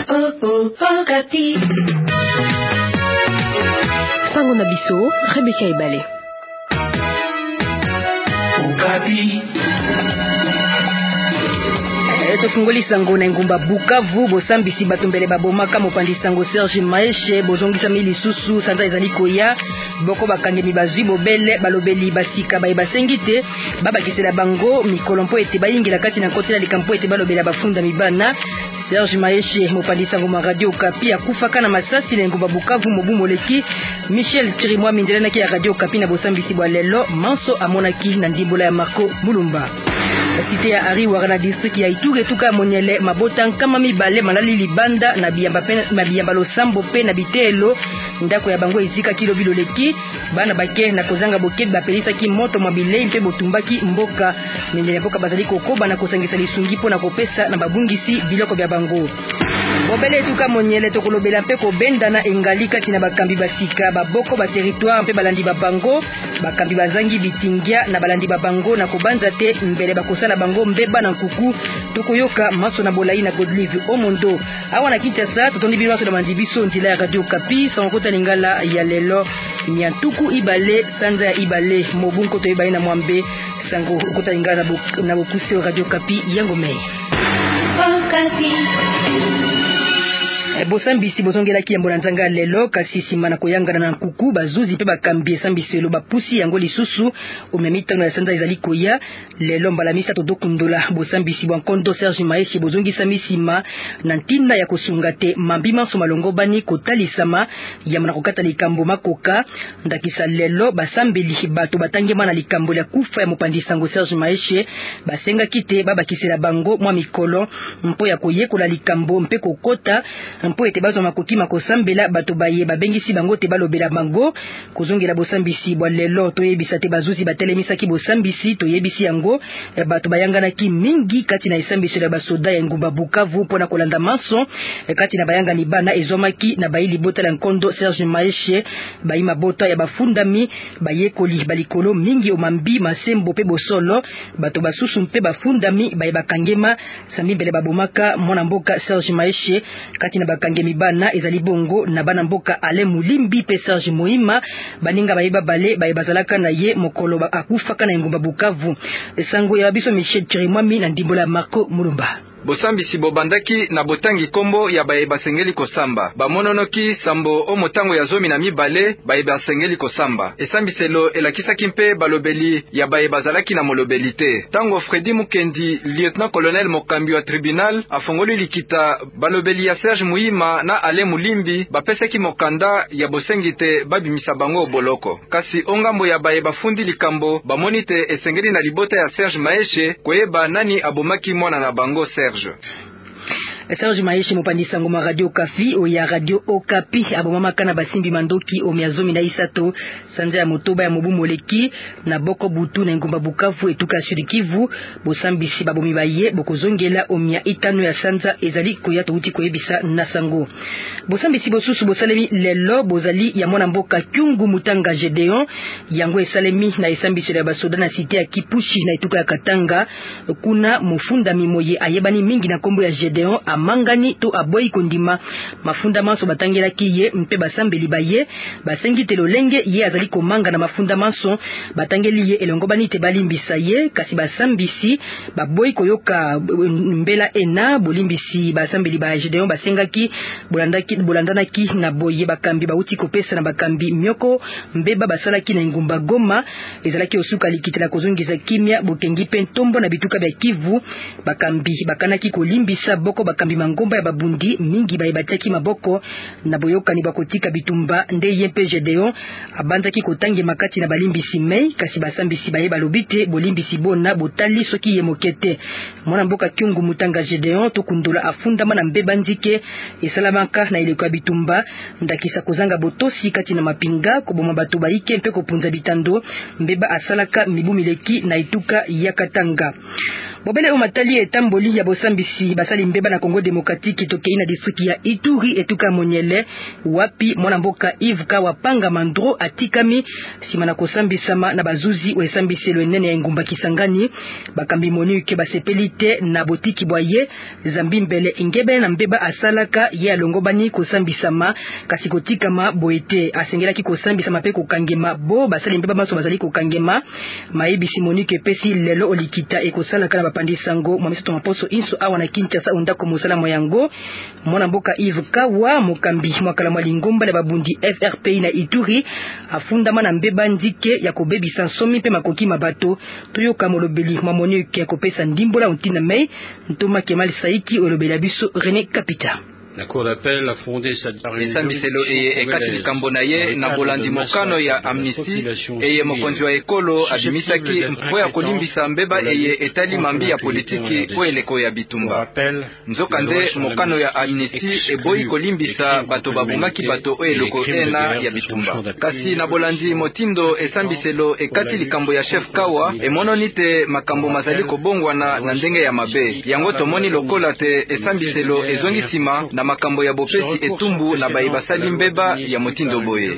Sango na biso, Rebecca Ebale. Tofungoli sango na ngumba Bukavu bosambisi bato mbele babomaka mopandi sango Serge Maeshe bozongisa mili susu sanza ezali koya boko bakangemi bazwi bobele balobeli basika baye basengite babakisela bango mikolo mpo ete bayingela kati na kotela likampo ete balobela bafunda mibana. Serge Maeshe mopandi sango ma Radio Okapi akufaka na masasi na ngumba Bukavu mobu moleki. Michel Chirimwa mindelana ya Radio Okapi na bosambisi bwa lelo manso amonaki na ndimbola ya Marco Mulumba. Cité ya Ariwara na district ya Ituri tuka monyele mabota kama mibale malali libanda na biyamba losambo pe na bitelo ndako ya bango izika kilo biloleki bana bake na kozanga bokedi bapelisa ki moto mabile mpe botumbaki mboka mendele mboka bazali kokoba na kosangisa lisungi po na kopesa na babungisi biloko bya bango. Bobele tuka monyele tokolobela mpe kobenda na engalika tina bakambi basika baboko ba territoire mpe balandi babango bakambi bazangi bitingia na balandi babango na kobanza te mbele bakosala bango mbeba na nkuku tokoyoka maso na bolai na Godlive Omondo awa na Kinshasa totondi bino na mandibiso ntila ya Radio Okapi sankota lingala ya lelo miantuku ibale sanza ya ibale mobunko to ibale na mwambe sango kota lingala na bokusi Radio Okapi yango mei Okapi bosambisi bozongela ki yambo na nzanga lelo kasi sima na koyangana na nkuku bazuzi pe bakambi esambiselo bapusi yango lisusu omemitano ya sanza ezali koya lelo mbala misato dokundola bosambisi bwa nkondo Serge Maeshe bozongisa misima na ntinda ya kosunga te mambima so malongo bani kotalisama ya mna kokata likambo makoka ndakisa lelo basambeli bato batangema na likambo ya kufa ya mopandi sango Serge Maeshe basenga kite babakisela bango mwa mikolo mpo ya koyekola likambo mpe kokota mpo ete bazo makoki makosambela bato baye babengisi bango te balobela bango kozongela bosambisi bwa lelo toyebisa te bazuzi batelemisaki bosambisi toyebisi yango bato bayangana ki mingi kati na esambisi ya basoda ya ngumba Bukavu pona kolanda maso kati na bayanga ni bana ezomaki na bayili bota la nkondo Serge Maeshe bayima bota ya bafundami bayekoli balikolo mingi omambi masembo pe bosolo bato basusu mpe bafundami baye bakangema sami mbele babomaka mwana mboka Serge Maeshe kati na bakangemi bana ezali bongo na bana mboka Ale Mulimbi pe Serge Moima baninga bayeba bale baye bazalaka na ye mokolo akufaka na ngumba Bukavu sango ya biso Michel Chirimwami na ndimbola Marco Mulumba. Bosambisi bobandaki na botangi kombo ya baye basengeli kosamba bamononoki sambo o motango ya zomi na mibale baye basengeli kosamba esambiselo elakisaki mpe balobeli ya baye bazalaki na molobeli te tango Fredi Mukendi lieutenant colonel mokambi wa tribunal afongoli likita balobeli ya Serge Muima na Ale Mulimbi bapesaki mokanda ya bosengi te babimisa bango boloko kasi ongambo ya baye bafundi likambo bamoni te esengeli na libota ya Serge Maeshe koyeba nani abomaki mwana na bango Serge Serge Maeshe mopandi sango ma Radio Okapi oya Radio Okapi abomama kana basimbi mandoki o miazomi na isato sanza ya motoba ya mobu moleki na boko butu na ngumba Bukavu etuka Sud Kivu bosambisi babomi baye bokozongela o mia itano ya sanza ezali koya touti koyebisa na sango bosambisi bosusu bosalemi lelo bozali ya mwana mboka Kyungu Mutanga Gedeon yango esalemi na esambisi ya basoda na site ya Kipushi na etuka ya Katanga kuna mufunda mimoye ayebani mingi na kombo ya Gedeon mangani to aboyi kondima mafunda manso batangela kiye mpe basambeli baye basengi telo lenge ye azali komanga na mafunda manso batangeli ye elongo bani te balimbisa ye kasi basambisi baboyi koyoka mbela ena bolimbisi basambeli ba Gedeon basengaki bolandanaki na boye bakambi bauti kopesa na bakambi myoko mbeba basalaki na ngumba Goma ezalaki osuka likitela kozongisa kimia bokengi pe ntombo na bituka bya Kivu bakambi bakanaki kolimbisa boko bakambi mangomba ya babundi mingi bayebatiaki maboko na boyokani bakotika bitumba nde yempe Gedeon abanzaki kotangi makati na balimbisi mei kasi basambisi baye balobite bolimbisi bona botali soki yemokete mwana mboka Kyungu Mutanga Gedeon tokundola afundama na mbeba ndike esalamaka na ileko ya bitumba ndakisa kozanga botosi kati na mapinga koboma bato baike mpe kopunza bitando mbeba asalaka mibu mileki na ituka ya Katanga Bobele omatali etamboli ya bosambisi basali mbeba na Kongo Demokratiki tokei na distriki ya Ituri etuka Monyele wapi mwana mboka Yves Kawapanga Mandro atikami simana kosambisama na bazuzi oesambiselo enene ya Ngumba Kisangani bakambi Monique basepelite na botiki boye zambi mbele ingebe na mbeba asalaka ye alongobani kosambisama kasi kotikama boete asengelaki kosambisama pe kokangema bo basali mbeba maso bazali kokangema maibisi Monique pesi lelo olikita ekosalaka na bapandi sango mwamiso tomaposo inso awa na Kinshasa ondako mosala moyango mwana mboka Yves Kawa mokambi mwakala mwa Lingomba na babundi FRPI na Ituri afundama na mbeba ndike ya kobebisa nsomi pe makoki mabato toyoka molobeli mwa Monique kopesa ndimbola untina mei ntoma Kemal Saiki olobela biso René Kapita. La Cour d'appel a fondé sa esambiselo eye ekati likambo na ye na bolandi mokano ya Amnesty eye mokonzi wa ekolo abimisaki mpo ya kolimbisa mbeba eye etali mambi ya politiki po eleko ya bitumba. Nzokande mokano ya Amnesty eboyi kolimbisa bato babumaki bato o eloko ena ya bitumba. Kasi na bolandi motindo esambiselo ekati likambo ya Chef Kawa emononi te makambo mazali kobongwana na ndenge ya mabe. Yango tomoni lokola te esambiselo ezongisima na makambo ya bopesi etumbu na baibasali mbeba ya motindo boye.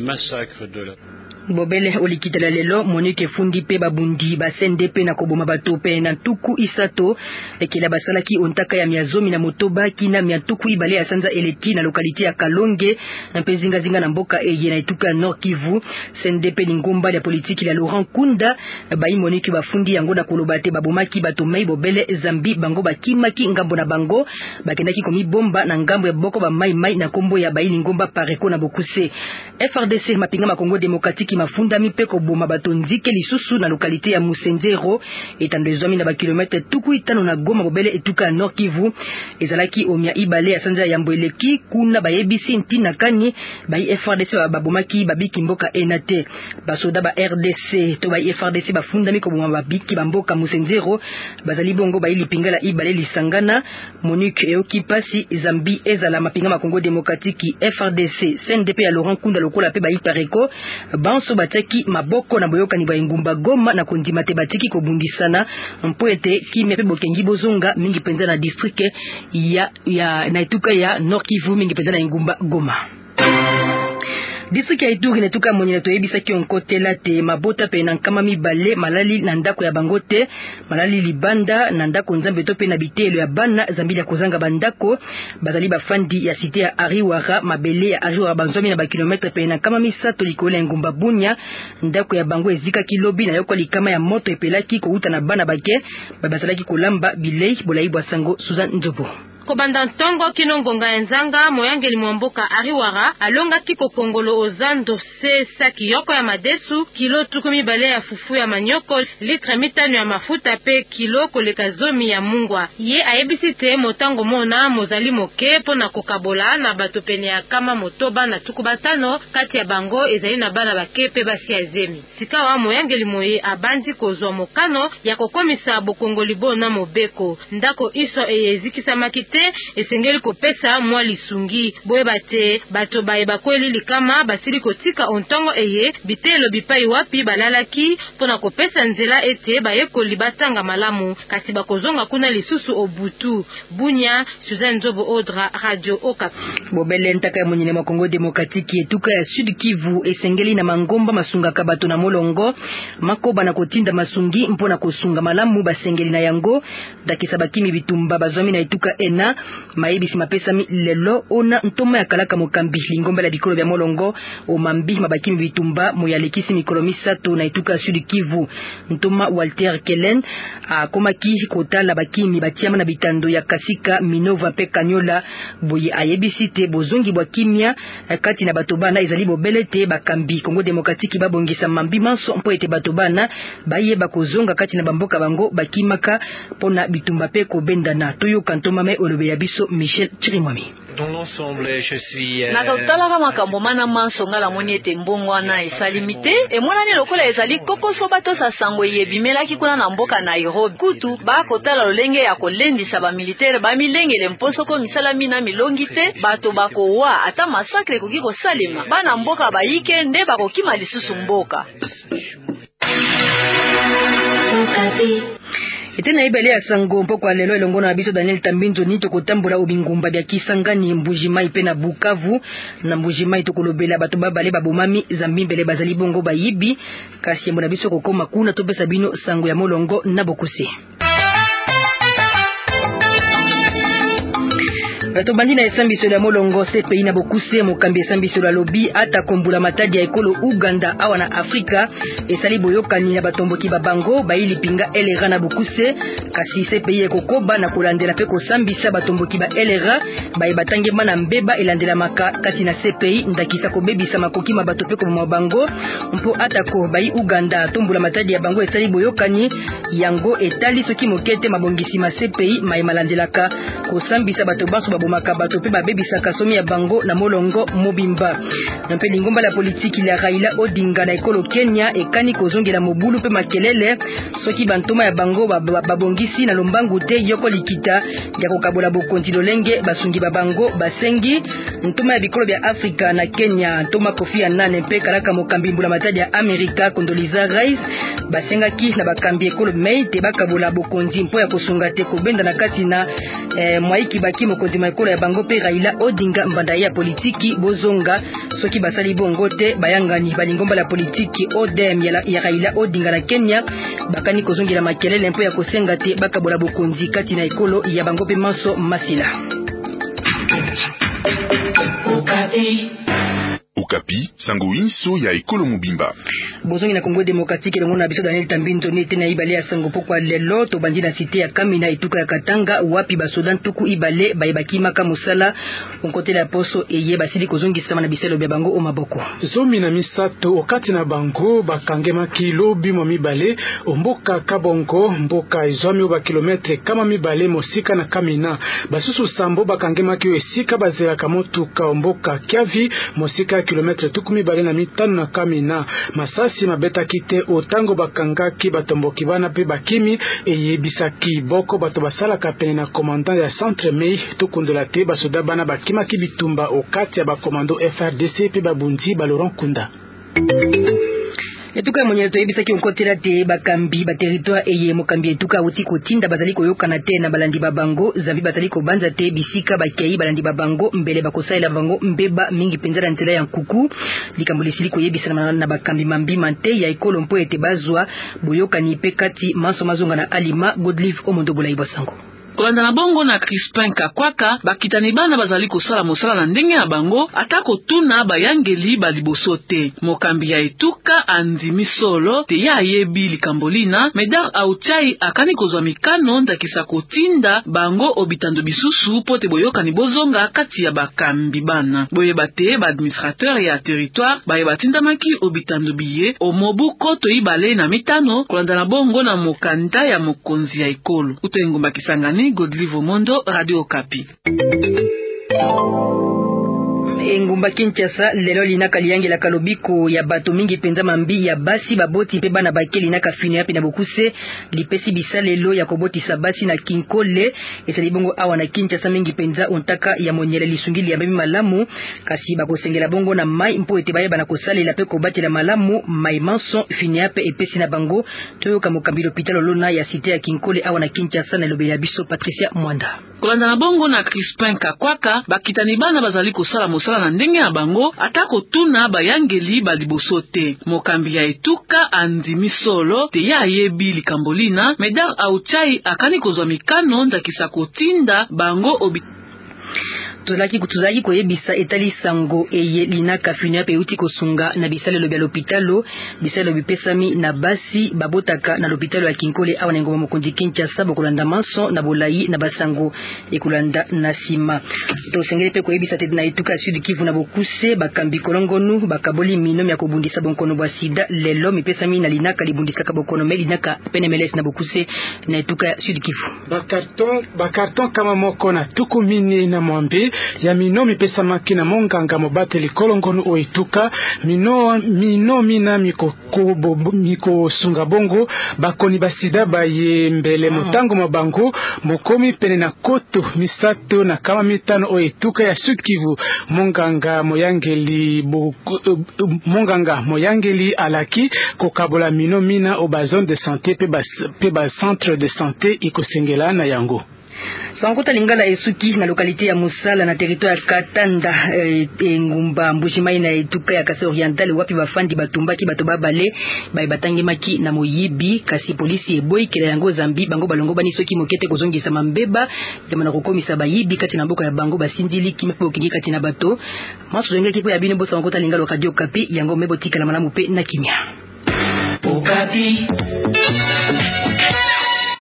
Bobele olikitala lelo Monique fundi pe babundi basende pe na koboma bato pe na tuku isato ekila basalaki ontaka ya miazomi na motoba kina miatuku ibale ya sanza eleki na lokalite ya Kalonge na pezinga zinga na mboka eye na ituka Nord Kivu sende pe Lingomba ya politiki la Laurent Kunda bai Monique bafundi yango na kolobate babomaki bato mai Bobele zambi bango bakimaki ngambo na bango bakendaki komi bomba na ngambo ya boko ba mai na kombo ya bai Lingomba pareko na bokuse FRDC mapinga ma Kongo Demokratiki mafunda mipeko boma bato nzike lisusu na lokalite ya Musenzero etandezomi na ba kilometre tuku itano na Goma Bobele etuka Nord Kivu ezalaki omia ibale ya sanza ya Mbweleki kuna bayebisi ntina kani bai FRDC babomaki babiki mboka enate basoda ba RDC to bai FRDC bafunda miko boma babiki bamboka Musenzero bazali bongo bai lipingala ibale lisangana Monique eoki pasi Zambi ezala mapinga ma Kongo Demokratiki FRDC CNDP ya Laurent Kunda lokola pe bai pareko banso bataki maboko na boyoka ni Ngumba Goma na kondima te batiki kobundisana mpo ete kimia pe bokengi bozonga mingi penza na district ya na etuka ya Nord Kivu mingi penza na Ngumba Goma. District ya Ituri netuka Monyele toyebisa ki onkotela te mabota pe na nkama mibale malali na ndako ya bangote malali libanda na ndako nzambe to pe na bitelo ya bana zambili ya kozanga bandako bazali bafandi ya cité ya Ariwara mabele ya Ariwara banzomi na ba kilometre pe na nkama misato likolo ya Ngumba Bunya ndako ya bango ezika kilobi na yoko likama ya moto epelaki kouta na bana bake bazalaki kolamba bilei bolai bwa sango Susan Nzobo. Kobanda ntongo kino ngonga enzanga moyangeli mwamboka Ariwara alonga kiko kongolo ozando se saki yoko ya madesu kilo tukumi bale ya fufu ya manyoko litre mitano ya mafuta pe kilo koleka zomi ya mungwa ye ayebisi te motango mona mozali moke po na kokabola na bato pene ya kama motoba na tuku batano kati ya bango ezali na bana bake pe basi ya zemi sikawa moyangeli moye abandi kozwa mokano ya kokomisa bokongoli bona mobeko ndako iso eyezikisa makite esengeli kopesa mwa lisungi boye bate bato baye bakweli likama basili kotika ontongo eye bitelo bipai wapi balalaki pona kopesa nzela ete baye kolibatanga malamu kasi bakozonga kuna lisusu obutu Bunya Suzanne Nzobo Odra Radio Okapi. Bobele ntaka ya Monyele ma Kongo Demokratiki etuka ya Sud Kivu esengeli na mangomba masunga kabato na molongo makoba na kotinda masungi mpona kosunga malamu basengeli na yango dakisa bakimi bitumba bazomi na etuka ena maibisi mapesa lelo ona ntoma ya kalaka mokambi lingomba la bikolo bya molongo o mambi mabakimi bitumba moyalekisi mikolo misato na etuka Sud Kivu ntoma Walter Kellen akomaki kotala bakimi batiama na bitando ya Kasika Minova pe Kanyola boye ayebisi te bozongi bwa kimia kati na bato bana ezali Bobele te bakambi Kongo Demokratiki babongisa mambi manso mpo ete bato bana baye bakozonga kati na bamboka bango bakimaka pona bitumba pe kobendana toyo kantoma me olobe ya biso Michel Chirimwami. Dans l'ensemble, je suis nakotala makambo mana mansonga la moni ete mbongwana esalimite e mwana ni lokola ezali kokoso bato sa sango yebimelaki kuna na mboka Nairobi kutu ba kotala lolenge ya kolendisa ba militaire ba milengele mposoko misala mina milongi te bato bakowa ata masakre koki kosalema bana mboka bayike nde bakokima lisusu mboka. Etena ibele ya sango mpoko lelo elongona na biso Daniel Tambinzo ni tokotambula obingumba bya Kisangani Mbujimai pe na Bukavu na Mbujimai tokolobela bato babale babomami zambimbele bazali bongo bayibi kasi mbona biso kokoma kuna topesa bino sango ya molongo na bokuse. Bato bandi na esambiso ya molongo CPI na bokuse mokambi esambiso la lobi ata kombula matadi ya ekolo Uganda awa na Afrika esali boyokani na batomboki babango baili pinga elera na bokuse kasi CPI ekokoba na kolandela pe kosambisa batomboki ba elera baye batange mana mbeba elandela maka kati na CPI ndakisa kobebisa makoki mabato pe ko mabango mpo ata ko bayi Uganda tombula matadi ya bango esali boyokani yango etali soki mokete mabongisi ma CPI mai malandelaka kosambisa bato baso bomaka bato pe babebisaka somi ya bango na molongo mobimba mpe lingomba la politiki la Raila Odinga na ekolo Kenya ekani kozongela mobulu pe makelele soki bantoma ya bango babongisi na lombangu te yoko likita ya kokabola bokonzi lolenge basungi babango basengi ntoma ya bikolo bya Afrika na Kenya ntoma Kofi Annan mpe kalaka mokambi mbula matadi ya Amerika Condoleezza Rice basengaki na bakambi ekolo mei te bakabola bokonzi mpo ya kosunga te kobenda na kati na mwaiki baki mokonzi ekolo ya bango pe Raila Odinga mbanda ya politiki bozonga soki basali bongo te bayangani balingomba la politiki ODM ya Raila Odinga na Kenya bakani kozongela makelele mpo ya kosenga te bakabola bokonzi kati na ekolo ya bango pe Manso Masila. Okapi sango inso ya ekolo mobimba bozongi na Kongo Demokratike longo na biso Daniel Tambinzo nete na ibale ya sango pokwa lelo to bandi na cité ya Kamina etuka ya Katanga wapi basoda ntuku ibale bayebaki maka musala onkote la poso eye basili kozongisa na biselo bya bango o maboko zomi na misato okati na bango bakangema kilo bimo mibale omboka Kabongo mboka ezomi ba kilometre kama mibale mosika na Kamina basusu sambo bakangema kyo esika bazela kamotuka omboka Kiavi mosika kilometre tukumi bale na mitano na Kamina masasi mabeta kite otango bakangaki batomboki bana pe bakimi eyebisaki boko bato basala kapene na commandant ya centre mei tukundola te basoda bana bakima kibitumba okati ya bakomando FRDC pe babundi ba Laurent Kunda. Etuka mwenye toyebisaki onkotela te bakambi ba territoire eye mokambi etuka uti kotinda bazali koyokana te na balandi babango zambi bazali kobanza te bisika bakei balandi babango mbele bakosalela bango mbeba mingi penza na nzela ya nkuku likambo lisili koyebisa na bakambi mambima te ya ekolo mpo ete bazwa boyokani pe kati Manso Mazonga na Alima Godlive Omondo Bolayi Basango. Kolanda na bongo na Crispin Kakwaka bakitani bana bazali kosala mosala na ndenge ya bango atako tuna bayangeli baliboso te mokambi ya etuka andimi solo te ya yebi likambolina Medar Auchai akani kozwa mikano ndakisa kotinda bango obitando bisusu pote boyoka ni bozonga kati ya bakambi bana boye bate ba administrateur ya territoire baye batinda maki obitando biye omobuko to ibale na mitano kolanda na bongo na mokanda ya mokonzi ya ekolo utengomba Kisangani Godlive Mondo Radio Okapi. Engumba Kinshasa lelo linaka liangela kalobiko ya bato mingi penza mambi ya basi baboti pe bana bakeli naka fini yapi na bokuse lipesi bisalelo ya kobotisa basi na Kinkole esali bongo awa na Kinshasa mingi penza ontaka ya monyele lisungili ya memi malamu kasi bakosengela bongo na mai mpo ete bayeba na kosalela pe kobatela malamu mai Manso fini yapi epesi na bango toyoka mokambi l'hôpital lona ya cité ya Kinkole awa na Kinshasa na lobela biso Patricia Mwanda. Kolanda na bongo na Crispin Kakwaka bakitani bana bazali kosala mosala na ndenge ya bango atako tuna bayangeli baliboso te mokambi ya etuka andimi solo te ya yebi likambolina Medar Auchai akani kozwa mikano ndakisa kotinda bango tuzaki koyebisa etali sango eye linaka finia pe uti kosunga na bisalelo bya l'hôpitalo bisalelo bipesami na basi babotaka na l'hôpitalo ya Kinkole awa na ngoma mokonzi Kinshasa bokolanda Manso na Bolayi na basango ekulanda na sima to sengele pe koyebisa te na etuka Sud Kivu na bokuse bakambi kolongonu bakaboli mino ya kobundisa bonkono bwa sida lelo mipesami na linaka libundisa ka bokono meli linaka PNMLS na bokuse na etuka Sud Kivu bakarton kama moko na tukumini na mwambe ya mino mipesa maki na monganga mobate likolongono oituka mino mina miko sunga bongo bakoni basida baye mbele mutango mabango mokomi pene na koto misato na kama mitano oituka ya Sud Kivu. Monganga moyangeli alaki kokabola mino mina o ba zone de santé pe ba centre de santé ikosengela na yango. Sankuta Lingala Esuki na lokalite ya Musala na territoire ya Katanda ngumba Mbujimayi na etuka ya Kasai Oriental wapi bafandi batumbaki bato babale batangimaki na moyibi kasi polisi eboyi kila yango zambi bango balongo bani soki mokete kozongisa mambeba demana kokomisa bayibi kati na mboka ya bango basindili kimepo kingi kati na bato maso zonge kipo ya bino bo Sankuta Lingala Radio Okapi yango mebo tika na malamu pe na kimia Okapi.